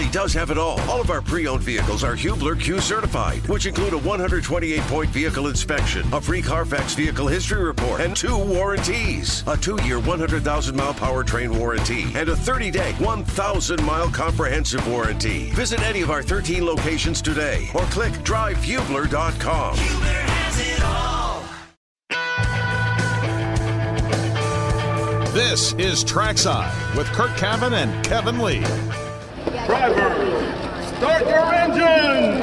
does have it all of our pre-owned vehicles are Hubler Q certified, which include a 128-point vehicle inspection, a free Carfax vehicle history report, and 2 warranties. A 2-year, 100,000-mile powertrain warranty, and a 30-day, 1,000-mile comprehensive warranty. Visit any of our 13 locations today, or click drivehubler.com. Hubler has it all. This is Trackside with Kurt Cavan and Kevin Lee. Drivers, start your engines!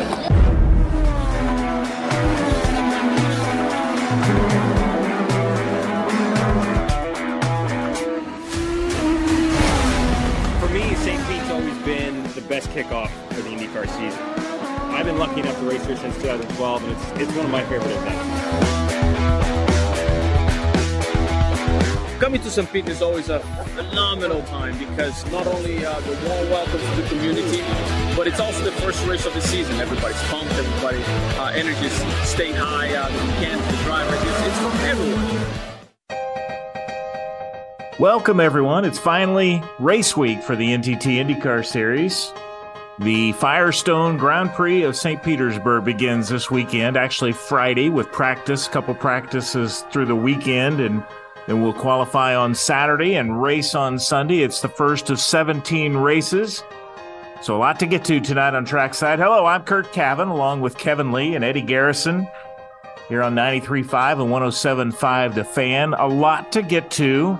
For me, St. Pete's always been the best kickoff for the IndyCar season. I've been lucky enough to race here since 2012, and it's one of my favorite events. Coming to St. Pete is always a phenomenal time because not only the warm welcome to the community, but it's also the first race of the season. Everybody's pumped, everybody energy is staying high, the weekend, the drivers, it's from everyone. Welcome, everyone. It's finally race week for the NTT IndyCar Series. The Firestone Grand Prix of St. Petersburg begins this weekend, actually Friday, with practice, a couple practices through the weekend, and then we'll qualify on Saturday and race on Sunday. It's the first of 17 races. So a lot to get to tonight on Trackside. Hello, I'm Kurt Cavan, along with Kevin Lee and Eddie Garrison here on 93.5 and 107.5 The Fan. A lot to get to.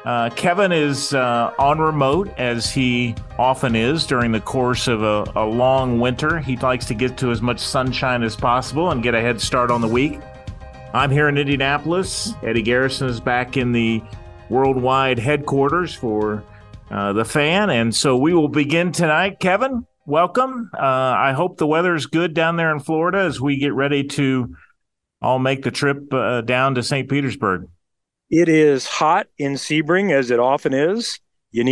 Kevin is on remote, as he often is during the course of a long winter. He likes to get to as much sunshine as possible and get a head start on the week. I'm here in Indianapolis. Eddie Garrison is back in the worldwide headquarters for The Fan, and so we will begin tonight. Kevin, welcome. I hope the weather is good down there in Florida as we get ready to all make the trip down to St. Petersburg. It is hot in Sebring, as it often is.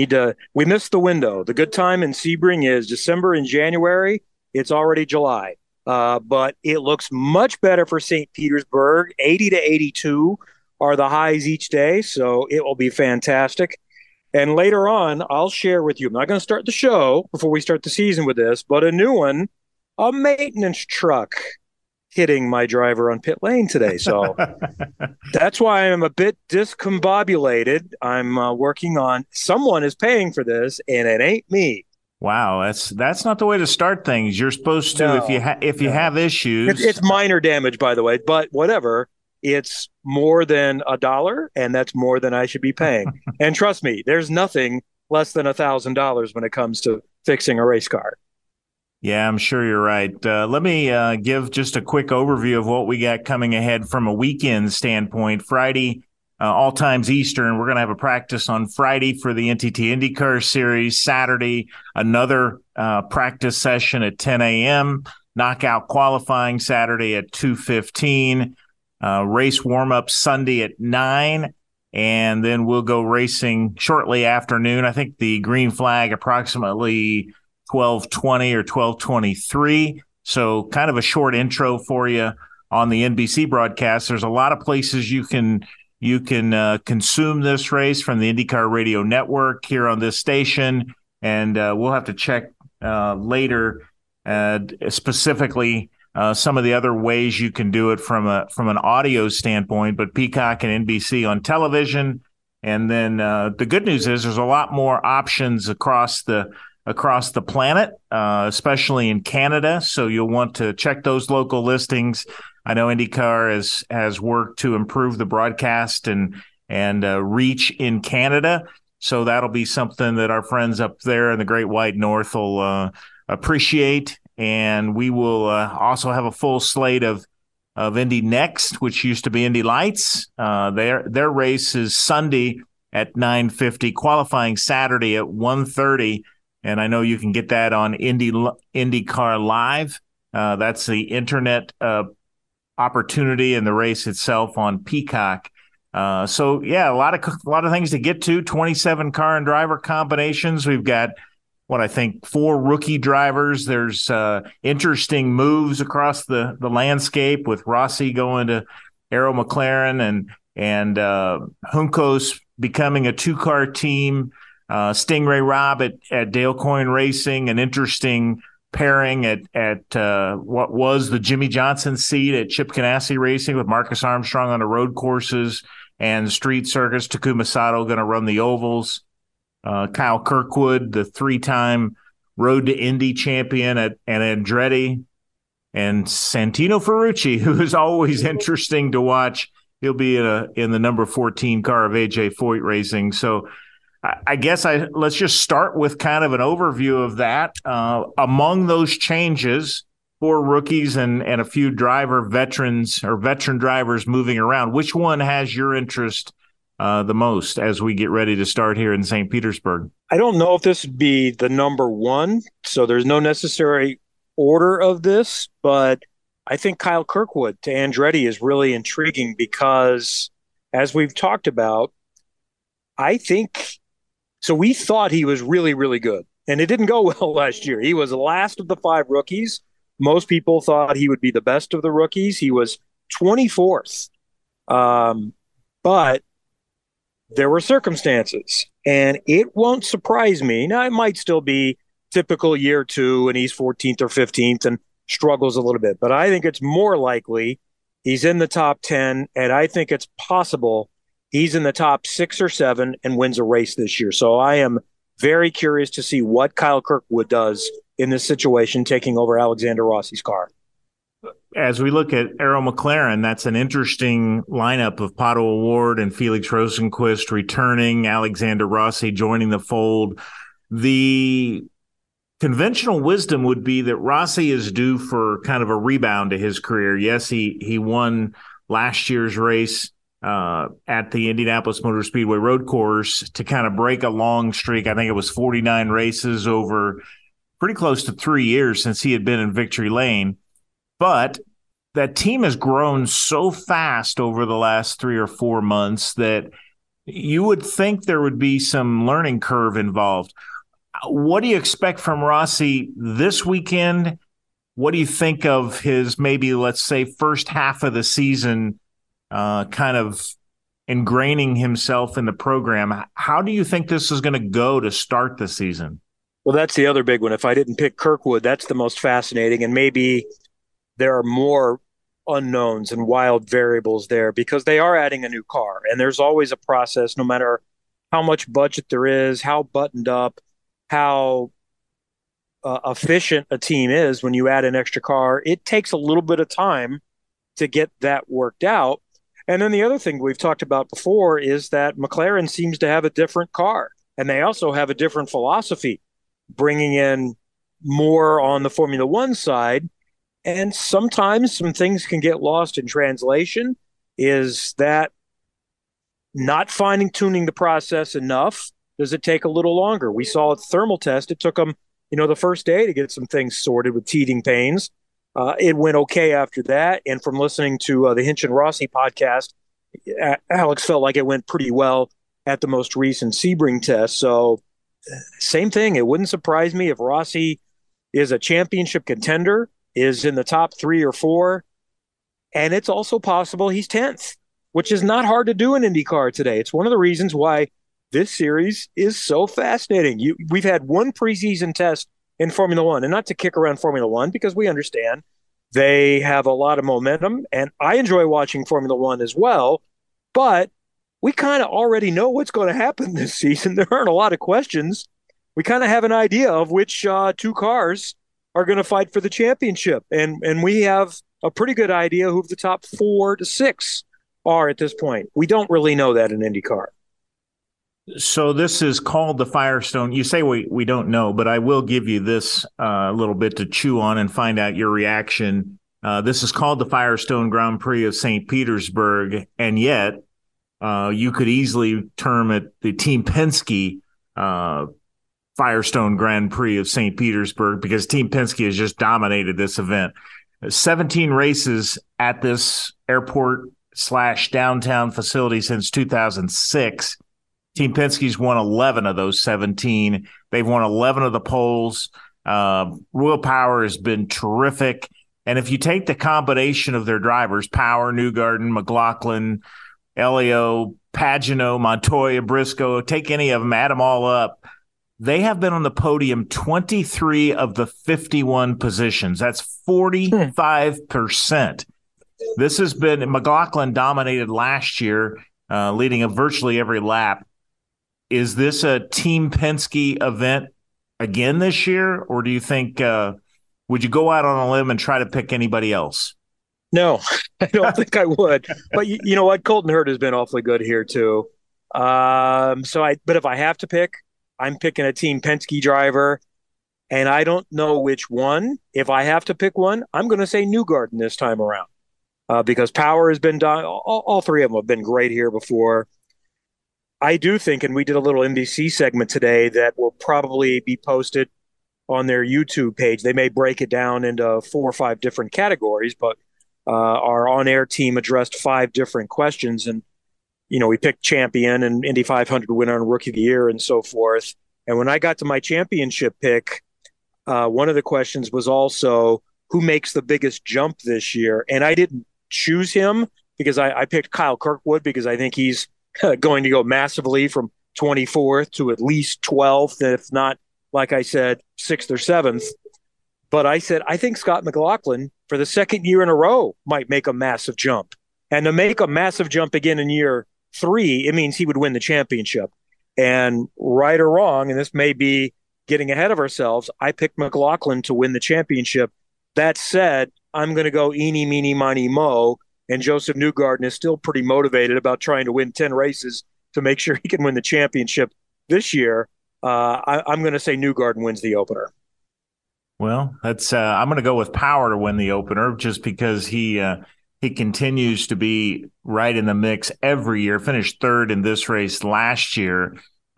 We missed the window. The good time in Sebring is December and January. It's already July. But it looks much better for St. Petersburg. 80 to 82 are the highs each day, so it will be fantastic. And later on, I'll share with you, I'm not going to start the show before we start the season with this, but a new one, a maintenance truck hitting my driver on pit lane today. So that's why I'm a bit discombobulated. I'm working on, someone is paying for this, and it ain't me. Wow, that's not the way to start things. You're supposed to, if you have issues. It's minor damage, by the way, but whatever. It's more than $1, and that's more than I should be paying. And trust me, there's nothing less than $1,000 when it comes to fixing a race car. Yeah, I'm sure you're right. Let me give just a quick overview of what we got coming ahead from a weekend standpoint. Friday, all times Eastern. We're going to have a practice on Friday for the NTT IndyCar Series. Saturday, another practice session at 10 a.m. Knockout qualifying Saturday at 2:15. Race warm-up Sunday at 9. And then we'll go racing shortly afternoon. I think the green flag approximately 12:20 or 12:23. So kind of a short intro for you on the NBC broadcast. There's a lot of places you can consume this race from the IndyCar Radio Network here on this station, and we'll have to check later specifically some of the other ways you can do it from an audio standpoint. But Peacock and NBC on television, and then the good news is there's a lot more options across the planet, especially in Canada. So you'll want to check those local listings. I know IndyCar has worked to improve the broadcast and reach in Canada. So that'll be something that our friends up there in the Great White North will appreciate. And we will also have a full slate of Indy Next, which used to be Indy Lights. Their race is Sunday at 9:50, qualifying Saturday at 1:30. And I know you can get that on IndyCar Live. That's the internet opportunity, and the race itself on Peacock. So yeah, a lot of things to get to. 27 car and driver combinations. We've got I think 4 rookie drivers. There's interesting moves across the landscape with Rossi going to Arrow McLaren and Juncos becoming a 2-car team. Stingray Robb at Dale Coyne Racing, an interesting pairing at what was the Jimmy Johnson seat at Chip Ganassi Racing with Marcus Armstrong on the road courses and street circuits. Takuma Sato going to run the ovals. Kyle Kirkwood, the 3-time Road to Indy champion at Andretti, and Santino Ferrucci, who is always interesting to watch. He'll be in the number 14 car of AJ Foyt Racing. So I guess let's just start with kind of an overview of that. Among those changes, 4 rookies and a few veteran drivers moving around, which one has your interest the most as we get ready to start here in St. Petersburg? I don't know if this would be the number one, so there's no necessary order of this, but I think Kyle Kirkwood to Andretti is really intriguing because, as we've talked about, I think so. We thought he was really, really good, and it didn't go well last year. He was the last of the 5 rookies. Most people thought he would be the best of the rookies. He was 24th, but there were circumstances, and it won't surprise me. Now, it might still be typical year 2, and he's 14th or 15th and struggles a little bit. But I think it's more likely he's in the top 10, and I think it's possible he's in the top 6 or 7 and wins a race this year. So I am very curious to see what Kyle Kirkwood does in this situation, taking over Alexander Rossi's car. As we look at Arrow McLaren, that's an interesting lineup of Pato O'Ward and Felix Rosenqvist returning, Alexander Rossi joining the fold. The conventional wisdom would be that Rossi is due for kind of a rebound to his career. Yes, he won last year's race at the Indianapolis Motor Speedway road course to kind of break a long streak. I think it was 49 races over pretty close to 3 years since he had been in victory lane. But that team has grown so fast over the last 3 or 4 months that you would think there would be some learning curve involved. What do you expect from Rossi this weekend? What do you think of his maybe, let's say, first half of the season kind of ingraining himself in the program? How do you think this is going to go to start the season? Well, that's the other big one. If I didn't pick Kirkwood, that's the most fascinating, and maybe there are more unknowns and wild variables there because they are adding a new car, and there's always a process, no matter how much budget there is, how buttoned up, how efficient a team is when you add an extra car. It takes a little bit of time to get that worked out. And then the other thing we've talked about before is that McLaren seems to have a different car, and they also have a different philosophy, bringing in more on the Formula One side. And sometimes some things can get lost in translation. Is that not tuning the process enough? Does it take a little longer? We saw at the thermal test, it took them, the first day to get some things sorted with teething pains. It went okay after that. And from listening to the Hinch and Rossi podcast, Alex felt like it went pretty well at the most recent Sebring test. So same thing. It wouldn't surprise me if Rossi is a championship contender, is in the top 3 or 4, and it's also possible he's 10th, which is not hard to do in IndyCar today. It's one of the reasons why this series is so fascinating. We've had one preseason test in Formula One, and not to kick around Formula One because we understand they have a lot of momentum, and I enjoy watching Formula One as well, but we kind of already know what's going to happen this season. There aren't a lot of questions. We kind of have an idea of which 2 cars are going to fight for the championship. And we have a pretty good idea who the top 4 to 6 are at this point. We don't really know that in IndyCar. So this is called the Firestone. You say we don't know, but I will give you this little bit to chew on and find out your reaction. This is called the Firestone Grand Prix of St. Petersburg, and yet you could easily term it the Team Penske Firestone Grand Prix of St. Petersburg because Team Penske has just dominated this event. 17 races at this airport/downtown facility since 2006. Team Penske's won 11 of those 17. They've won 11 of the poles. Royal Power has been terrific. And if you take the combination of their drivers, Power, Newgarden, McLaughlin, Elio, Pagano, Montoya, Briscoe, take any of them, add them all up. They have been on the podium 23 of the 51 positions. That's 45%. This has been McLaughlin dominated last year, leading a virtually every lap. Is this a Team Penske event again this year, or do you think would you go out on a limb and try to pick anybody else? No, I don't think I would. But you know what? Colton Hurd has been awfully good here too. But if I have to pick, I'm picking a Team Penske driver, and I don't know which one. If I have to pick one, I'm going to say Newgarden this time around because Power has been done. All three of them have been great here before. I do think, and we did a little NBC segment today that will probably be posted on their YouTube page. They may break it down into 4 or 5 different categories, but our on-air team addressed 5 different questions, and we picked champion and Indy 500 winner and rookie of the year and so forth. And when I got to my championship pick, one of the questions was also who makes the biggest jump this year. And I didn't choose him because I picked Kyle Kirkwood because I think he's going to go massively from 24th to at least 12th, if not, like I said, 6th or 7th. But I said, I think Scott McLaughlin for the second year in a row might make a massive jump. And to make a massive jump again in year 3, it means he would win the championship. And right or wrong, and this may be getting ahead of ourselves, I picked McLaughlin to win the championship. That said, I'm going to go eeny, meeny, miny, mo, and Joseph Newgarden is still pretty motivated about trying to win 10 races to make sure he can win the championship this year. I'm going to say Newgarden wins the opener. Well, that's I'm going to go with Power to win the opener just because he continues to be right in the mix every year. Finished 3rd in this race last year.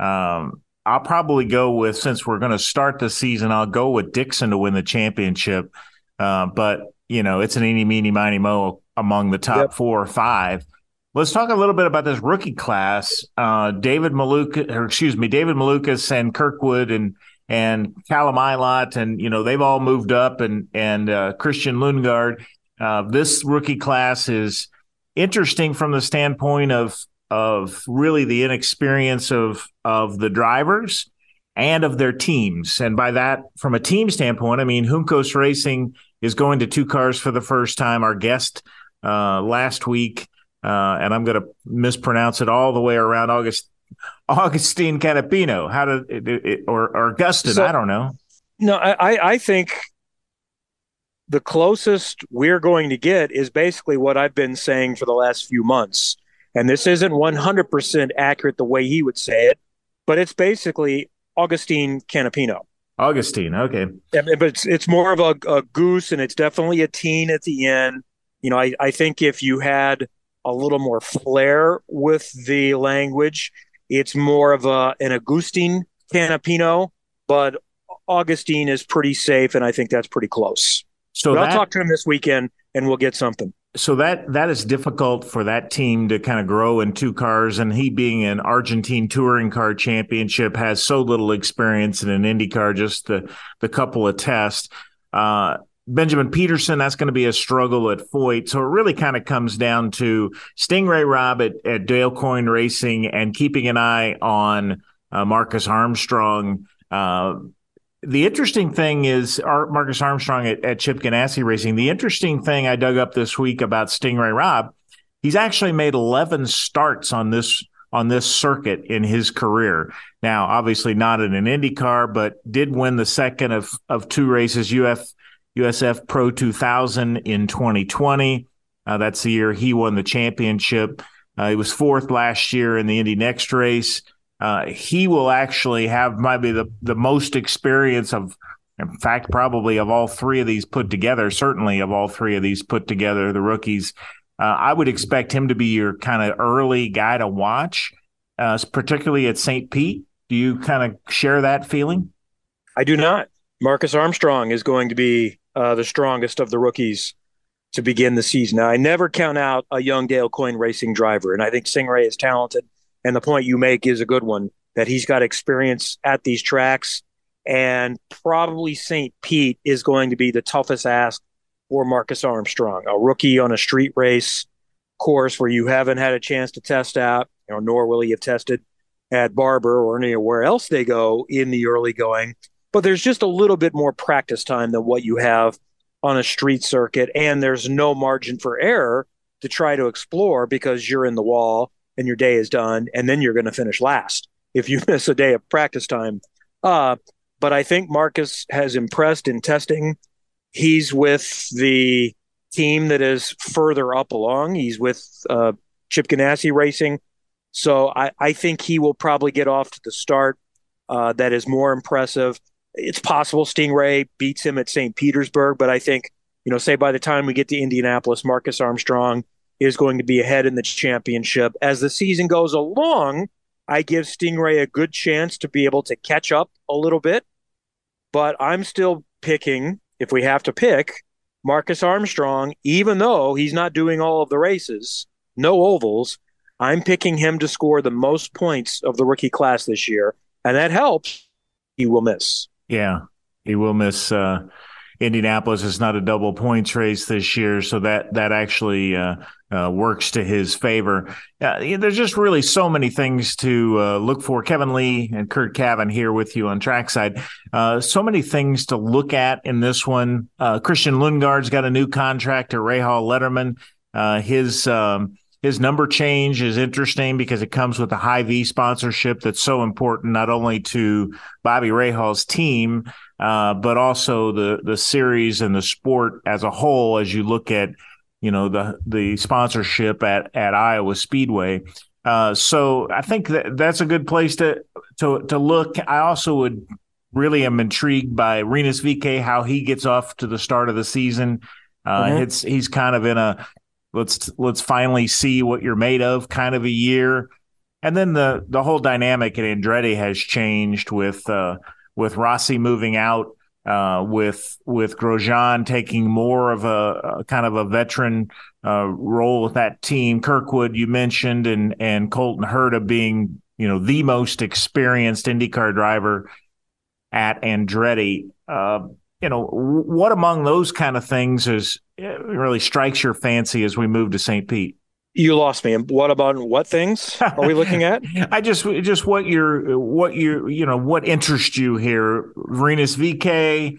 I'll probably go with, since we're going to start the season, I'll go with Dixon to win the championship. But it's an eeny, meeny, miny, mo among the top 4 or 5. Let's talk a little bit about this rookie class. David Malukas and Kirkwood and Callum Ilott, and they've all moved up, and Christian Lundgaard. This rookie class is interesting from the standpoint of really the inexperience of the drivers and of their teams. And by that, from a team standpoint, I mean, Juncos Racing is going to 2 cars for the first time. Our guest last week, and I'm going to mispronounce it all the way around, Augustine Canapino. How did it, or Augustin? I don't know. No, I think the closest we're going to get is basically what I've been saying for the last few months. And this isn't 100% accurate the way he would say it, but it's basically Augustine Canapino. Augustine, okay. Yeah, but it's more of a goose, and it's definitely a teen at the end. I think if you had a little more flair with the language, it's more of an Augustine Canapino, but Augustine is pretty safe, and I think that's pretty close. So I'll talk to him this weekend, and we'll get something. So that is difficult for that team to kind of grow in 2 cars, and he being an Argentine touring car championship has so little experience in an IndyCar, just the couple of tests. Benjamin Peterson, that's going to be a struggle at Foyt. So it really kind of comes down to Stingray Robb at Dale Coyne Racing and keeping an eye on Marcus Armstrong. The interesting thing is Marcus Armstrong at Chip Ganassi Racing. The interesting thing I dug up this week about Stingray Robb, he's actually made 11 starts on this circuit in his career. Now, obviously not in an IndyCar, but did win the second of 2 races, USF Pro 2000 in 2020. That's the year he won the championship. He was 4th last year in the Indy Next race. He will actually have maybe the most experience of, in fact, probably of all 3 of these put together, certainly of all 3 of these put together, the rookies. I would expect him to be your kind of early guy to watch, particularly at St. Pete. Do you kind of share that feeling? I do not. Marcus Armstrong is going to be the strongest of the rookies to begin the season. Now, I never count out a young Dale Coyne Racing driver, and I think Stingray is talented. And the point you make is a good one, that he's got experience at these tracks, and probably St. Pete is going to be the toughest ask for Marcus Armstrong, a rookie on a street race. course where you haven't had a chance to test out, nor will he have tested at Barber or anywhere else they go in the early going. But there's just a little bit more practice time than what you have on a street circuit, and there's no margin for error to try to explore because you're in the wall and your day is done, and then you're going to finish last if you miss a day of practice time. But I think Marcus has impressed in testing. He's with the team that is further up along. He's with Chip Ganassi Racing. So I think he will probably get off to the start that is more impressive. It's possible Stingray beats him at St. Petersburg, but I think, say by the time we get to Indianapolis, Marcus Armstrong is going to be ahead in the championship. As the season goes along, I give Stingray a good chance to be able to catch up a little bit, but I'm still picking, if we have to pick, Marcus Armstrong, even though he's not doing all of the races, no ovals. I'm picking him to score the most points of the rookie class this year, and that helps. He will miss. Yeah, he will miss. Indianapolis is not a double points race this year, so that actually works to his favor. There's just really so many things to look for. Kevin Lee and Kurt Cavan here with you on Trackside. So many things to look at in this one. Christian Lundgaard's got a new contract at Rahal Letterman. His number change is interesting because it comes with a Hy-Vee sponsorship that's so important not only to Bobby Rahal's team, but also the series and the sport as a whole as you look at, the sponsorship at Iowa Speedway. So I think that's a good place to look. I also really am intrigued by Rinus VeeKay, how he gets off to the start of the season. He's kind of in a let's finally see what you're made of kind of a year. And then the whole dynamic at Andretti has changed with Rossi moving out, with Grosjean taking more of a kind of a veteran role with that team. Kirkwood, you mentioned, and Colton Herta being, the most experienced IndyCar driver at Andretti. What among those kind of things really strikes your fancy as we move to St. Pete? You lost me. What about what things are we looking at? I just what interests you here? Rinus VeeKay,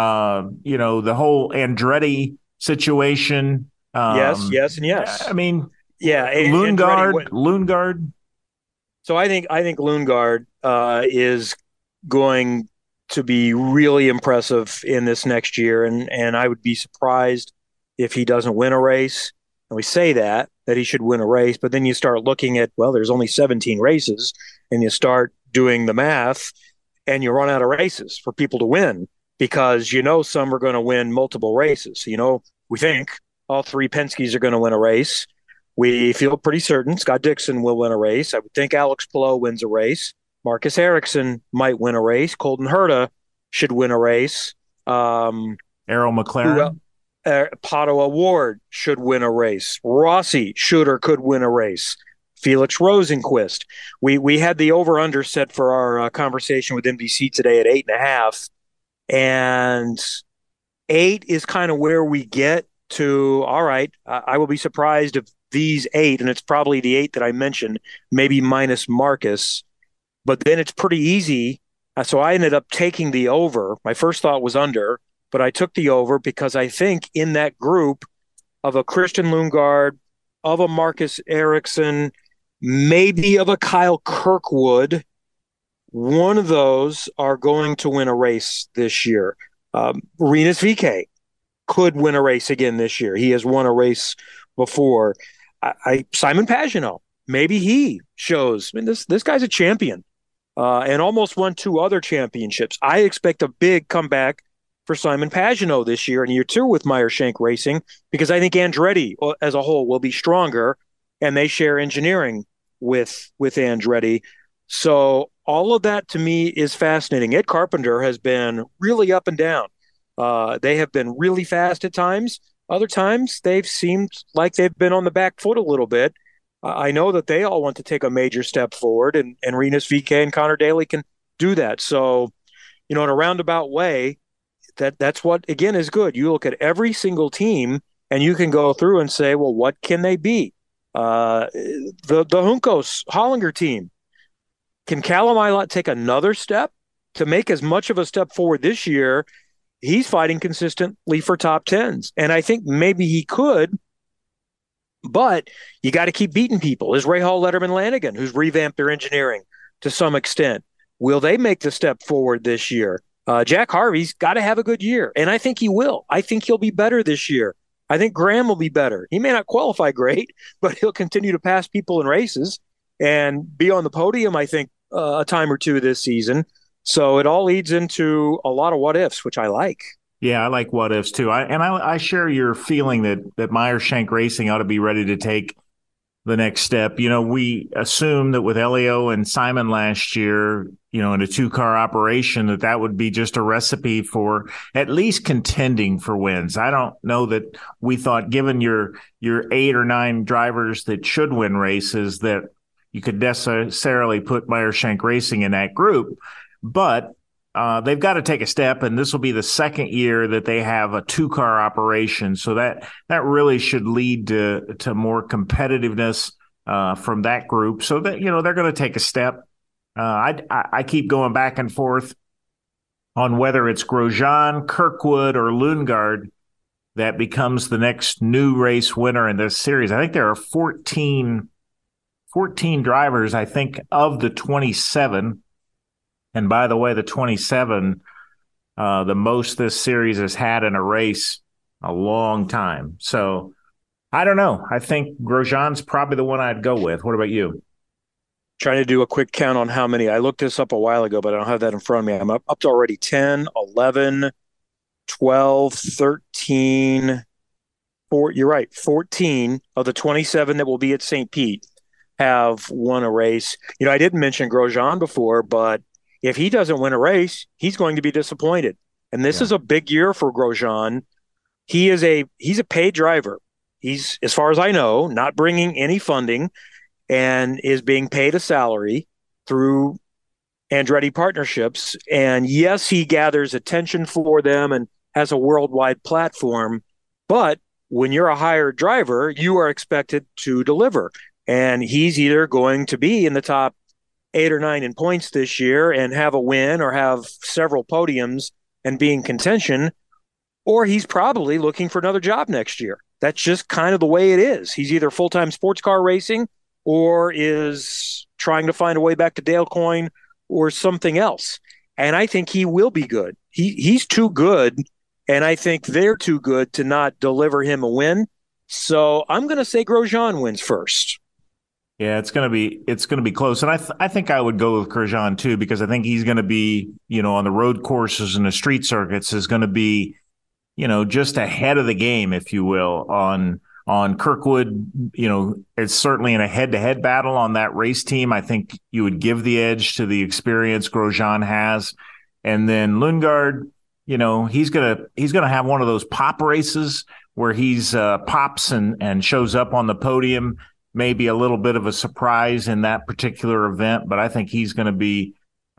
the whole Andretti situation. Yes, and yes. I mean, yeah, Lundgaard. So I think Lundgaard is going to be really impressive in this next year, and I would be surprised if he doesn't win a race. And we say that he should win a race, but then you start looking at, there's only 17 races, and you start doing the math, and you run out of races for people to win because some are going to win multiple races. We think all three Penske's are going to win a race. We feel pretty certain Scott Dixon will win a race. I would think Alex Palou wins a race. Marcus Ericsson might win a race. Colton Herta should win a race. Arrow McLaren. Pato Award should win a race. Rossi should or could win a race. Felix Rosenquist. We had the over-under set for our conversation with NBC today at 8.5. And 8 is kind of where we get to, all right, I will be surprised if these 8, and it's probably the 8 that I mentioned, maybe minus Marcus, but then it's pretty easy. So I ended up taking the over. My first thought was under, but I took the over because I think in that group of a Christian Lundgaard, of a Marcus Ericsson, maybe of a Kyle Kirkwood, one of those are going to win a race this year. Rinus VeeKay could win a race again this year. He has won a race before. Simon Pagenaud, maybe he shows. I mean, this guy's a champion. And almost won 2 other championships. I expect a big comeback for Simon Pagenaud this year in year 2 with Meyer Shank Racing, because I think Andretti as a whole will be stronger, and they share engineering with Andretti. So all of that to me is fascinating. Ed Carpenter has been really up and down. They have been really fast at times. Other times they've seemed like they've been on the back foot a little bit. I know that they all want to take a major step forward, and Rinus VeeKay and Connor Daly can do that. So, in a roundabout way, that's what, again, is good. You look at every single team, and you can go through and say, well, what can they be? The Juncos Hollinger team. Can Callum Ilott take another step to make as much of a step forward this year? He's fighting consistently for top tens, and I think maybe he could. But you got to keep beating people. Is Rahal Letterman Lanigan, who's revamped their engineering to some extent? Will they make the step forward this year? Jack Harvey's got to have a good year, and I think he will. I think he'll be better this year. I think Graham will be better. He may not qualify great, but he'll continue to pass people in races and be on the podium, I think, a time or two this season. So it all leads into a lot of what ifs, which I like. Yeah, I like what ifs too. I share your feeling that Meyer Shank Racing ought to be ready to take the next step. You know, we assumed that with Elio and Simon last year, you know, in a 2-car operation, that would be just a recipe for at least contending for wins. I don't know that we thought, given your 8 or 9 drivers that should win races, that you could necessarily put Meyer Shank Racing in that group. But they've got to take a step, and this will be the second year that they have a 2-car operation. So that really should lead to more competitiveness from that group. So that, you know, they're going to take a step. I keep going back and forth on whether it's Grosjean, Kirkwood, or Lundgaard that becomes the next new race winner in this series. I think there are 14 drivers, I think, of the 27. And by the way, the 27, the most this series has had in a race a long time. So I don't know. I think Grosjean's probably the one I'd go with. What about you? Trying to do a quick count on how many. I looked this up a while ago, but I don't have that in front of me. I'm up to already 10, 11, 12, 13, 4. You're right. 14 of the 27 that will be at St. Pete have won a race. You know, I didn't mention Grosjean before, but if he doesn't win a race, he's going to be disappointed. And this is a big year for Grosjean. He's a paid driver. He's, as far as I know, not bringing any funding and is being paid a salary through Andretti partnerships. And yes, he gathers attention for them and has a worldwide platform. But when you're a hired driver, you are expected to deliver. And he's either going to be in the top 8 or 9 in points this year and have a win or have several podiums and be in contention, or he's probably looking for another job next year. That's just kind of the way it is. He's either full-time sports car racing or is trying to find a way back to Dale Coyne or something else. And I think he will be good. He's too good, and I think they're too good to not deliver him a win. So I'm going to say Grosjean wins first. Yeah, it's going to be close. And I think I would go with Grosjean too, because I think he's going to be, you know, on the road courses and the street circuits is going to be, you know, just ahead of the game, if you will, on Kirkwood. You know, it's certainly in a head-to-head battle on that race team. I think you would give the edge to the experience Grosjean has. And then Lundgaard, you know, he's going to have one of those pop races where he's pops and shows up on the podium. Maybe a little bit of a surprise in that particular event, but I think he's going to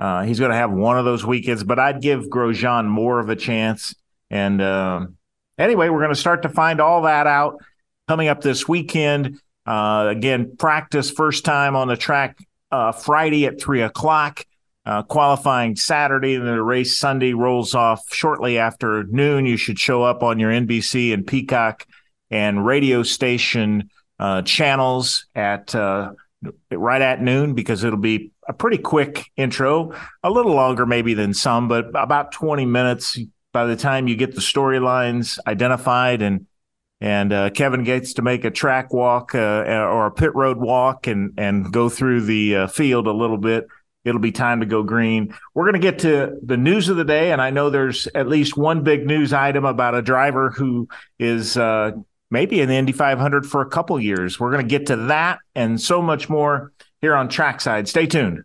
have one of those weekends. But I'd give Grosjean more of a chance. And anyway, we're going to start to find all that out coming up this weekend. Again, practice first time on the track Friday at 3:00, qualifying Saturday, and the race Sunday rolls off shortly after noon. You should show up on your NBC and Peacock and radio station channels at right at noon, because it'll be a pretty quick intro, a little longer maybe than some, but about 20 minutes by the time you get the storylines identified, and Kevin gets to make a track walk or a pit road walk and go through the field a little bit. It'll be time to go green. We're going to get to the news of the day, and I know there's at least one big news item about a driver who is maybe in the Indy 500 for a couple years. We're going to get to that and so much more here on Trackside. Stay tuned.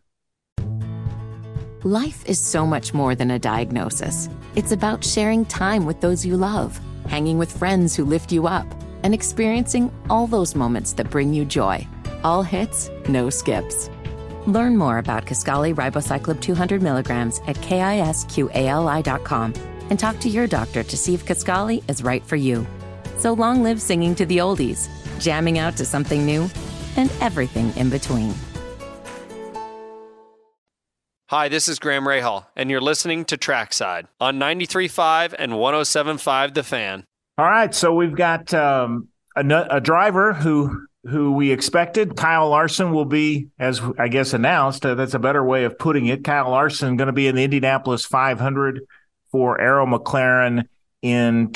Life is so much more than a diagnosis. It's about sharing time with those you love, hanging with friends who lift you up, and experiencing all those moments that bring you joy. All hits, no skips. Learn more about Kisqali Ribociclib 200 milligrams at KISQALI.com and talk to your doctor to see if Kisqali is right for you. So long live singing to the oldies, jamming out to something new, and everything in between. Hi, this is Graham Rahal, and you're listening to Trackside on 93.5 and 107.5 The Fan. All right, so we've got a driver who we expected. Kyle Larson will be, as I guess announced, that's a better way of putting it. Kyle Larson going to be in the Indianapolis 500 for Arrow McLaren in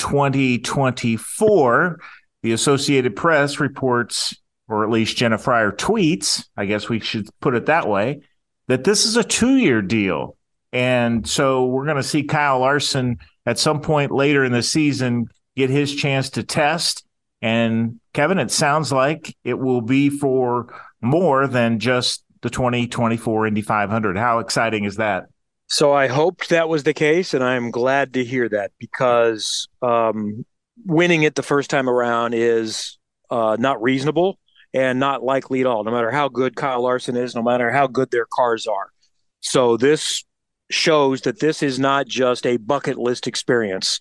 2024. The Associated Press reports, or at least Jenna Fryer tweets, I guess we should put it that way, that this is a 2-year deal. And so we're going to see Kyle Larson at some point later in the season get his chance to test. And Kevin, it sounds like it will be for more than just the 2024 Indy 500. How exciting is that? So I hoped that was the case, and I'm glad to hear that, because winning it the first time around is not reasonable and not likely at all, no matter how good Kyle Larson is, no matter how good their cars are. So this shows that this is not just a bucket list experience.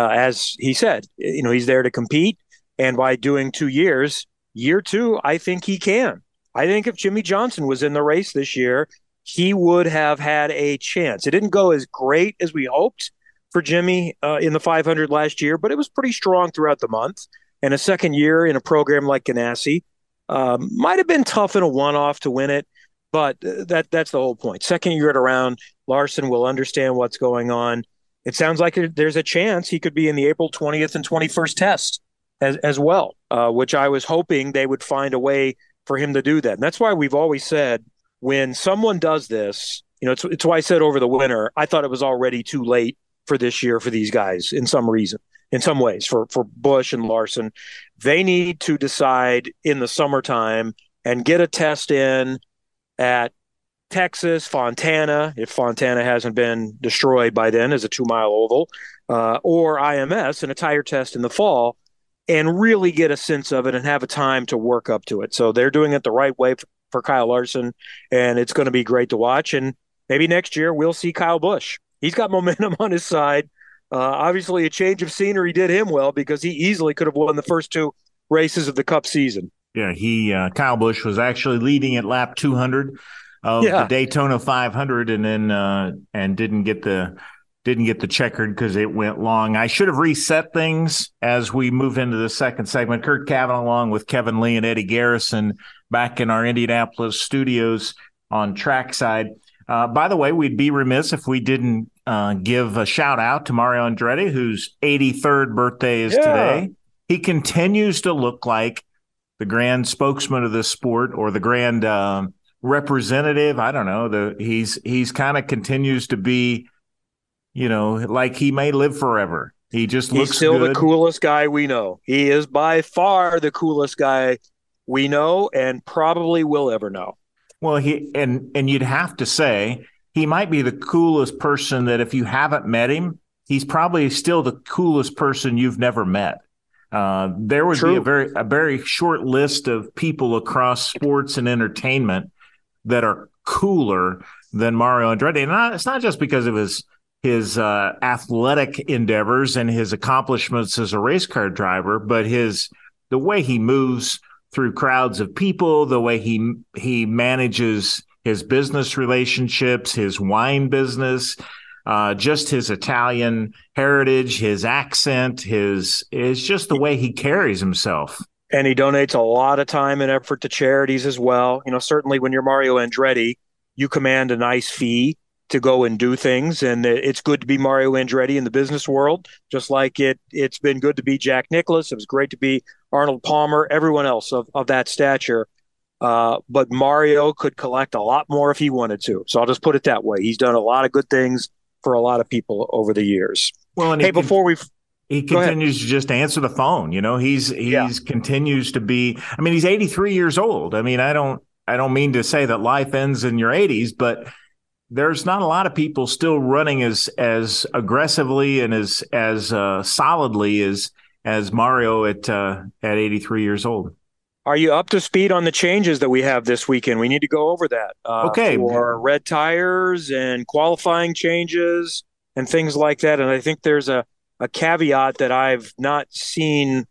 As he said, he's there to compete. And by doing 2 years, year 2, I think he can. I think if Jimmy Johnson was in the race this year, he would have had a chance. It didn't go as great as we hoped for Jimmy in the 500 last year, but it was pretty strong throughout the month. And a second year in a program like Ganassi might have been tough in a one-off to win it, but that's the whole point. Second year at around, Larson will understand what's going on. It sounds like there's a chance he could be in the April 20th and 21st test as well, which I was hoping they would find a way for him to do that. And that's why we've always said when someone does this, it's why I said over the winter, I thought it was already too late for this year for these guys in some ways, for Busch and Larson. They need to decide in the summertime and get a test in at Texas, Fontana, if Fontana hasn't been destroyed by then as a 2-mile oval, or IMS and a tire test in the fall, and really get a sense of it and have a time to work up to it. So they're doing it the right way for Kyle Larson, and it's going to be great to watch. And maybe next year we'll see Kyle Busch. He's got momentum on his side. Obviously, a change of scenery did him well, because he easily could have won the first 2 races of the Cup season. Yeah, Kyle Busch was actually leading at lap 200 of the Daytona 500, and then and didn't get the checkered because it went long. I should have reset things as we move into the second segment. Kurt Cavanaugh along with Kevin Lee and Eddie Garrison back in our Indianapolis studios on Trackside. By the way, we'd be remiss if we didn't give a shout out to Mario Andretti, whose 83rd birthday is today. He continues to look like the grand spokesman of this sport, or the grand representative. I don't know. He's kind of continues to be, like he may live forever. He just looks good. He's still the coolest guy we know. He is by far the coolest guy we know and probably will ever know. Well, and you'd have to say he might be the coolest person that if you haven't met him, he's probably still the coolest person you've never met. There would be a very short list of people across sports and entertainment that are cooler than Mario Andretti. And it's not just because of his athletic endeavors and his accomplishments as a race car driver, but the way he moves through crowds of people, the way he manages his business relationships, his wine business, just his Italian heritage, his accent, is just the way he carries himself. And he donates a lot of time and effort to charities as well. Certainly when you're Mario Andretti, you command a nice fee to go and do things. And it's good to be Mario Andretti in the business world, just like it's been good to be Jack Nicklaus. It was great to be Arnold Palmer, everyone else of that stature. But Mario could collect a lot more if he wanted to. So I'll just put it that way. He's done a lot of good things for a lot of people over the years. Well, and he continues to just answer the phone. He's continues to be. I mean, he's 83 years old. I mean, I don't mean to say that life ends in your 80s, but there's not a lot of people still running as aggressively and as solidly as Mario at 83 years old. Are you up to speed on the changes that we have this weekend? We need to go over that. Okay. For red tires and qualifying changes and things like that. And I think there's a caveat that I've not seen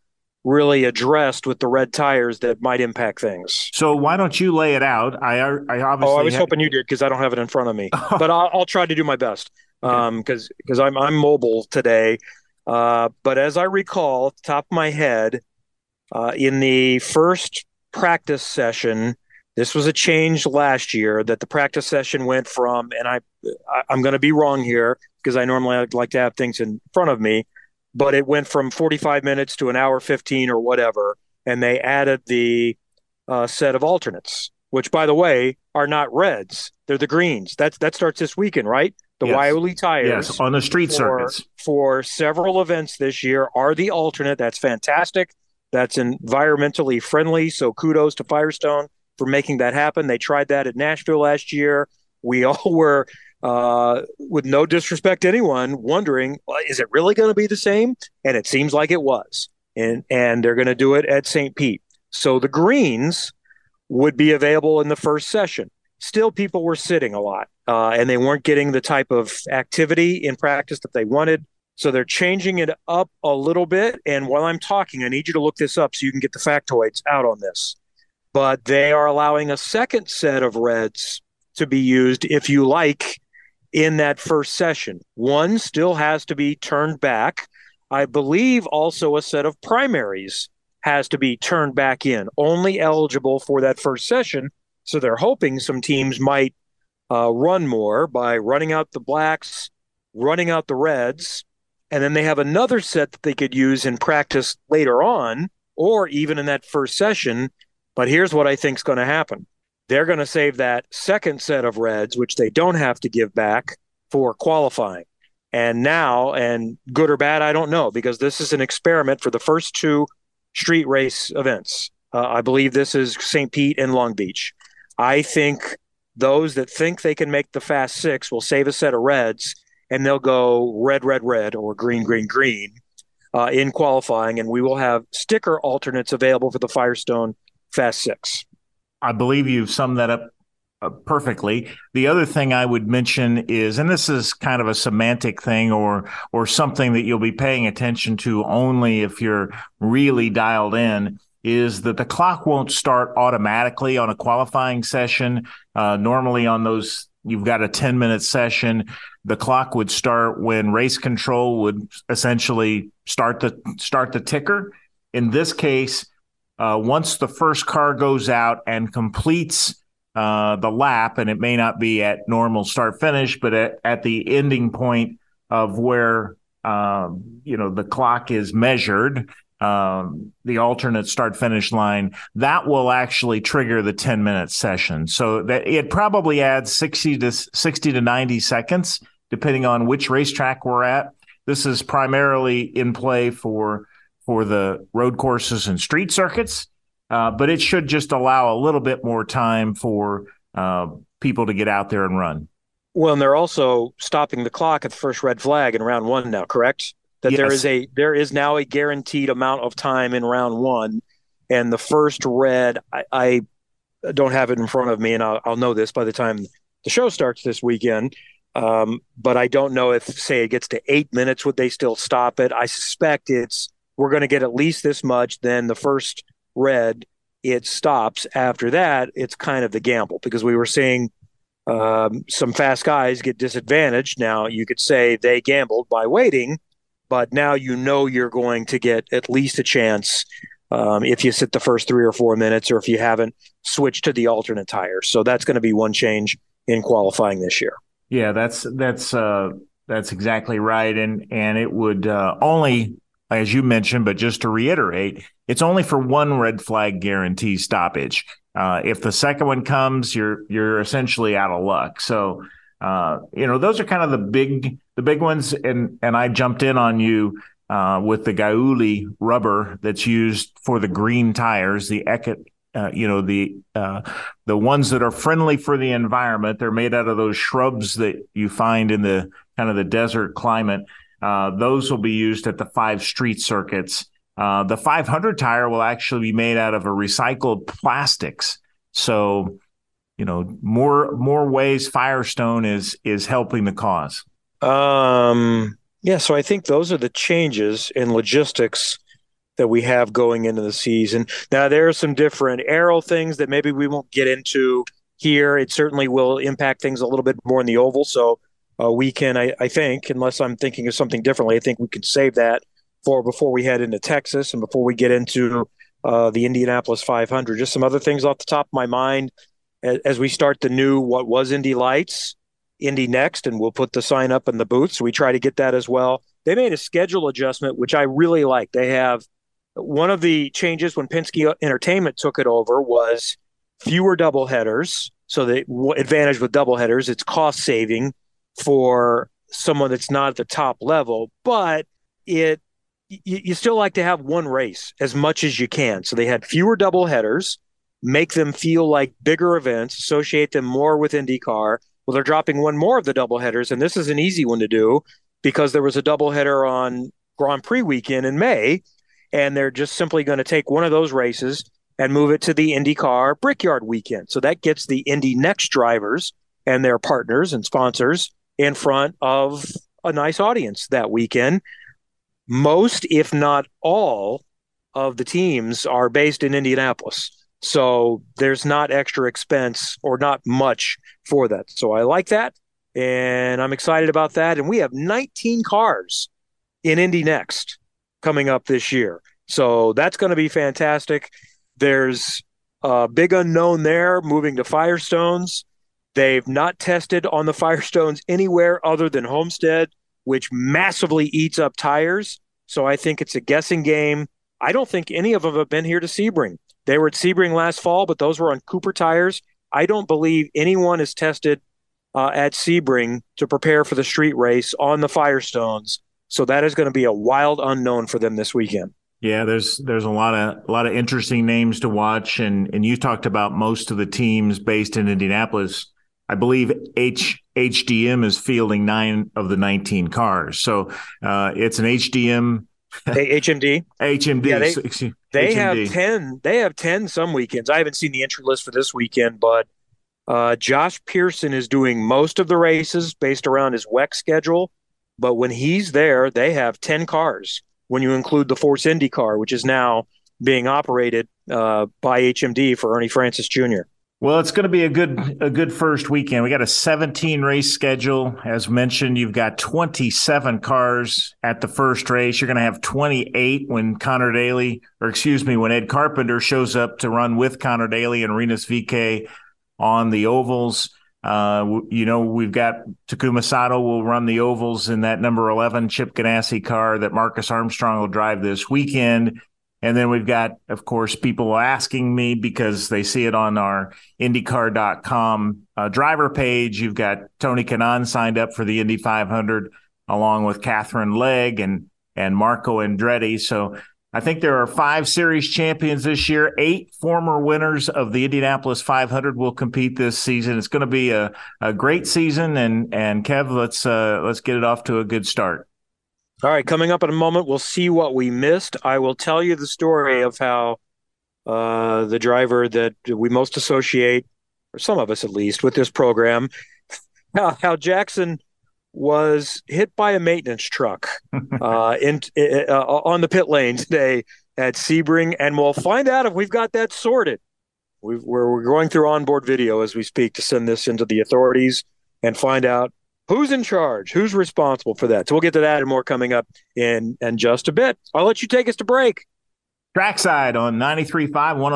really addressed with the red tires that might impact things. So why don't you lay it out? I obviously. I was hoping you did because I don't have it in front of me, but I'll try to do my best because I'm mobile today. But as I recall, at the top of my head, in the first practice session, this was a change last year that the practice session went from, and I'm going to be wrong here because I normally like to have things in front of me, but it went from 45 minutes to an hour 15 or whatever, and they added the set of alternates, which, by the way, are not reds. They're the greens. That starts this weekend, right? The Waiuli tires on the street circuits for several events this year are the alternate. That's fantastic. That's environmentally friendly. So kudos to Firestone for making that happen. They tried that at Nashville last year. We all were, with no disrespect to anyone, wondering, well, is it really going to be the same? And it seems like it was. And they're going to do it at St. Pete. So the greens would be available in the first session. Still, people were sitting a lot, and they weren't getting the type of activity in practice that they wanted. So they're changing it up a little bit. And while I'm talking, I need you to look this up so you can get the factoids out on this. But they are allowing a second set of reds to be used, if you like, in that first session. One still has to be turned back. I believe also a set of primaries has to be turned back in, only eligible for that first session. So they're hoping some teams might run more by running out the blacks, running out the reds, and then they have another set that they could use in practice later on, or even in that first session. But here's what I think is going to happen. They're going to save that second set of reds, which they don't have to give back, for qualifying. And now, and good or bad, I don't know, because this is an experiment for the first two street race events. I believe this is St. Pete and Long Beach. I think those that think they can make the Fast Six will save a set of reds, and they'll go red, red, red, or green, green, green in qualifying, and we will have sticker alternates available for the Firestone Fast Six. I believe you've summed that up perfectly. The other thing I would mention is, and this is kind of a semantic thing or something that you'll be paying attention to only if you're really dialed in, is that the clock won't start automatically on a qualifying session. Normally on those, you've got a 10-minute session. The clock would start when race control would essentially start the ticker. In this case, once the first car goes out and completes the lap, and it may not be at normal start-finish, but at the ending point of where the clock is measured, the alternate start-finish line, that will actually trigger the 10-minute session. So that it probably adds 60 to 90 seconds, depending on which racetrack we're at. This is primarily in play for the road courses and street circuits, but it should just allow a little bit more time for people to get out there and run. Well, and they're also stopping the clock at the first red flag in round one now, correct? That yes. there is now a guaranteed amount of time in round one, and the first red, I don't have it in front of me, and I'll know this by the time the show starts this weekend. But I don't know if, say, it gets to 8 minutes, would they still stop it? I suspect we're going to get at least this much. Then the first red, it stops. After that, it's kind of the gamble, because we were seeing some fast guys get disadvantaged. Now, you could say they gambled by waiting, but now you're going to get at least a chance if you sit the first 3 or 4 minutes, or if you haven't switched to the alternate tires. So that's going to be one change in qualifying this year. Yeah, that's exactly right, and it would only, as you mentioned, but just to reiterate, it's only for one red flag guarantee stoppage. If the second one comes, you're essentially out of luck. So those are kind of the big ones, and I jumped in on you with the Gaiuli rubber that's used for the green tires, the Eckert. The ones that are friendly for the environment. They're made out of those shrubs that you find in the kind of the desert climate. Those will be used at the 5 street circuits. The 500 tire will actually be made out of a recycled plastics. So, more ways Firestone is helping the cause. So I think those are the changes in logistics that we have going into the season. Now, there are some different aero things that maybe we won't get into here. It certainly will impact things a little bit more in the oval. So we can, I think, unless I'm thinking of something differently, I think we can save that for before we head into Texas and before we get into the Indianapolis 500. Just some other things off the top of my mind as we start the new what was Indy Lights, Indy Next, and we'll put the sign up in the booth. So we try to get that as well. They made a schedule adjustment, which I really like. They have one of the changes when Penske Entertainment took it over was fewer doubleheaders. So the advantage with doubleheaders, it's cost saving for someone that's not at the top level, but you still like to have one race as much as you can. So they had fewer doubleheaders, make them feel like bigger events, associate them more with IndyCar. Well, they're dropping one more of the doubleheaders, and this is an easy one to do because there was a doubleheader on Grand Prix weekend in May, and they're just simply going to take one of those races and move it to the IndyCar Brickyard weekend. So that gets the Indy Next drivers and their partners and sponsors in front of a nice audience that weekend. Most, if not all, of the teams are based in Indianapolis. So there's not extra expense or not much for that. So I like that, and I'm excited about that. And we have 19 cars in Indy Next coming up this year. So that's going to be fantastic. There's a big unknown there moving to Firestones. They've not tested on the Firestones anywhere other than Homestead, which massively eats up tires. So I think it's a guessing game. I don't think any of them have been here to Sebring. They were at Sebring last fall, but those were on Cooper tires. I don't believe anyone is tested at Sebring to prepare for the street race on the Firestones. So that is going to be a wild unknown for them this weekend. Yeah, there's a lot of interesting names to watch, and you talked about most of the teams based in Indianapolis. I believe HDM is fielding 9 of the 19 cars, so it's an HDM. HMD. HMD. Yeah, they HMD. have 10. They have 10 some weekends. I haven't seen the entry list for this weekend, but Josh Pearson is doing most of the races based around his WEC schedule. But when he's there, they have 10 cars. When you include the Force Indy car, which is now being operated by HMD for Ernie Francis Jr. Well, it's going to be a good first weekend. We got a 17 race schedule. As mentioned, you've got 27 cars at the first race. You're going to have 28 when when Ed Carpenter shows up to run with Connor Daly and Rinus VeeKay on the ovals. We've got Takuma Sato will run the ovals in that number 11 Chip Ganassi car that Marcus Armstrong will drive this weekend. And then we've got, of course, people asking me because they see it on our IndyCar.com driver page. You've got Tony Kanaan signed up for the Indy 500 along with Catherine Legg and Marco Andretti. So I think there are 5 series champions this year. 8 former winners of the Indianapolis 500 will compete this season. It's going to be a great season. And Kev, let's get it off to a good start. All right, coming up in a moment, we'll see what we missed. I will tell you the story of how the driver that we most associate, or some of us at least, with this program, how Jackson was hit by a maintenance truck on the pit lane today at Sebring, and we'll find out if we've got that sorted. We're going through onboard video as we speak to send this into the authorities and find out who's in charge, who's responsible for that. So we'll get to that and more coming up in just a bit. I'll let you take us to break. Trackside on 93.5,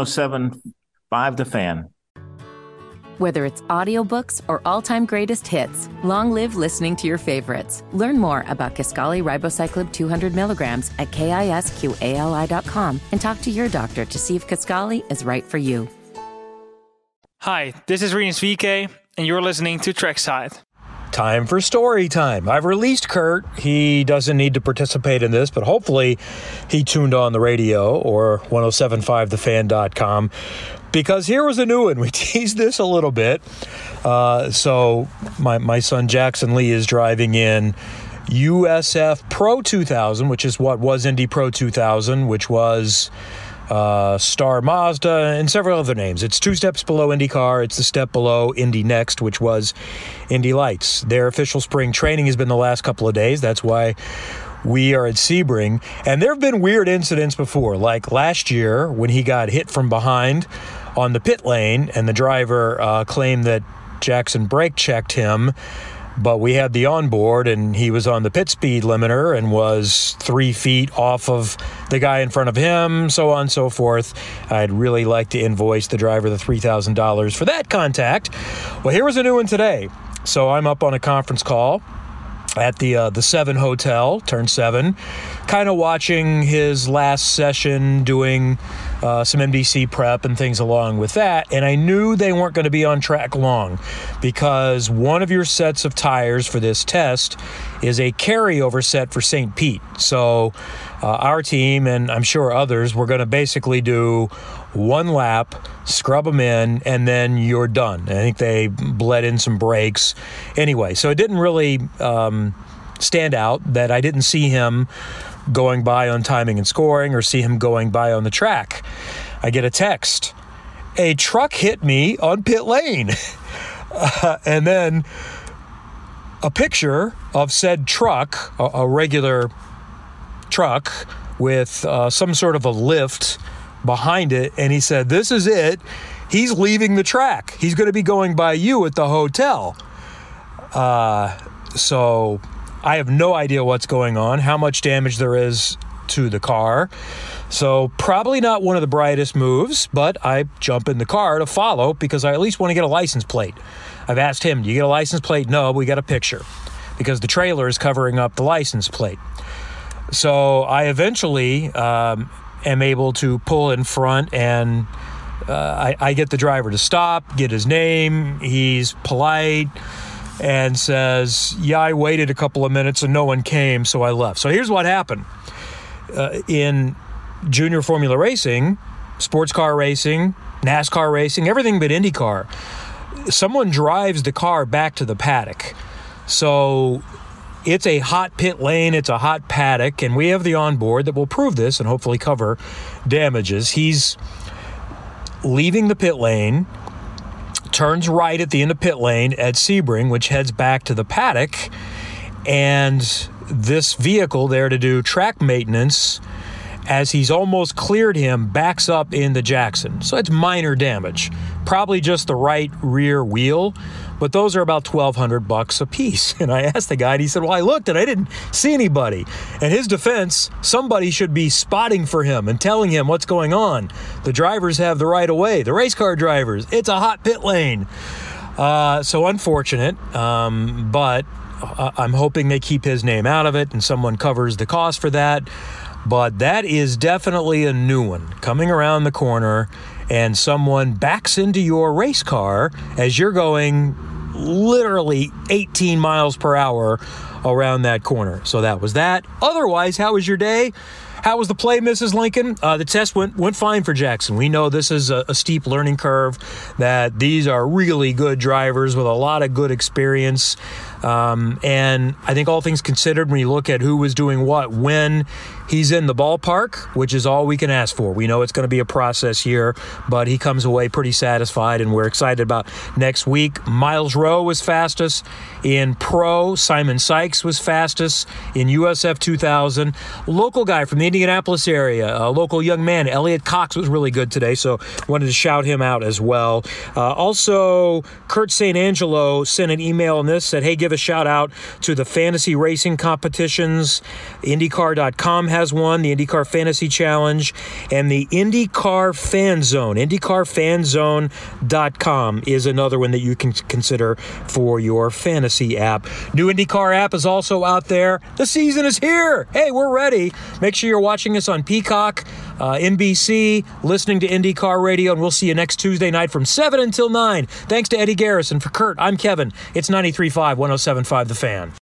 107.5 The Fan. Whether it's audiobooks or all-time greatest hits, long live listening to your favorites. Learn more about Kisqali Ribociclib 200 milligrams at KISQALI.com and talk to your doctor to see if Kisqali is right for you. Hi, this is Rinus VeeKay, and you're listening to Trackside. Time for story time. I've released Kurt. He doesn't need to participate in this, but hopefully he tuned on the radio or 1075thefan.com because here was a new one. We teased this a little bit. So my son Jackson Lee is driving in USF Pro 2000, which is what was Indy Pro 2000, which was Star Mazda, and several other names. It's 2 steps below IndyCar. It's the step below Indy Next, which was Indy Lights. Their official spring training has been the last couple of days. That's why we are at Sebring, and there have been weird incidents before, like last year when he got hit from behind on the pit lane, and the driver claimed that Jackson brake checked him, but we had the onboard, and he was on the pit speed limiter and was 3 feet off of the guy in front of him, so on and so forth. I'd really like to invoice the driver the $3,000 for that contact. Well, here was a new one today. So I'm up on a conference call at the 7 Hotel, Turn 7, kind of watching his last session, doing some NBC prep and things along with that. And I knew they weren't going to be on track long because one of your sets of tires for this test is a carryover set for St. Pete. So our team, and I'm sure others, were going to basically do one lap, scrub them in, and then you're done. I think they bled in some brakes. Anyway, so it didn't really stand out that I didn't see him going by on timing and scoring or see him going by on the track. I get a text. A truck hit me on pit lane. And then a picture of said truck, a regular truck with some sort of a lift behind it, and he said, "This is it. He's leaving the track. He's going to be going by you at the hotel." So I have no idea what's going on, how much damage there is to the car. So probably not one of the brightest moves, but I jump in the car to follow because I at least want to get a license plate. I've asked him, "Do you get a license plate?" "No, we got a picture," because the trailer is covering up the license plate. So I eventually am able to pull in front, and I get the driver to stop, get his name. He's polite and says, "Yeah, I waited a couple of minutes and no one came, so I left." So here's what happened. In junior Formula racing, sports car racing, NASCAR racing, everything but IndyCar, someone drives the car back to the paddock. So it's a hot pit lane, it's a hot paddock, and we have the onboard that will prove this and hopefully cover damages. He's leaving the pit lane, turns right at the end of pit lane at Sebring, which heads back to the paddock, and this vehicle there to do track maintenance, as he's almost cleared him, backs up into Jackson. So it's minor damage. Probably just the right rear wheel, but those are about $1,200 a piece. And I asked the guy, and he said, "Well, I looked and I didn't see anybody." In his defense, somebody should be spotting for him and telling him what's going on. The drivers have the right of way, the race car drivers. It's a hot pit lane. So unfortunate, but I'm hoping they keep his name out of it and someone covers the cost for that. But that is definitely a new one, coming around the corner and someone backs into your race car as you're going literally 18 miles per hour around that corner. So that was that. Otherwise, how was your day? How was the play, Mrs. Lincoln? The test went fine for Jackson. We know this is a steep learning curve, that these are really good drivers with a lot of good experience. And I think all things considered, when you look at who was doing what, when he's in the ballpark, which is all we can ask for. We know it's going to be a process here, but he comes away pretty satisfied, and we're excited about next week. Miles Rowe was fastest. In Pro, Simon Sykes was fastest. In USF 2000, local guy from the Indianapolis area, a local young man, Elliot Cox, was really good today, so wanted to shout him out as well. Also, Kurt St. Angelo sent an email on this, said, "Hey, give a shout out to the fantasy racing competitions. IndyCar.com has one, the IndyCar Fantasy Challenge, and the IndyCar Fan Zone. IndyCarFanZone.com is another one that you can consider for your fantasy app. New IndyCar app is also out there. The season is here. Hey, we're ready. Make sure you're watching us on Peacock, NBC, listening to IndyCar Radio, and we'll see you next Tuesday night from 7 until 9. Thanks to Eddie Garrison. For Kurt, I'm Kevin. It's 93.5, 107.5 The Fan.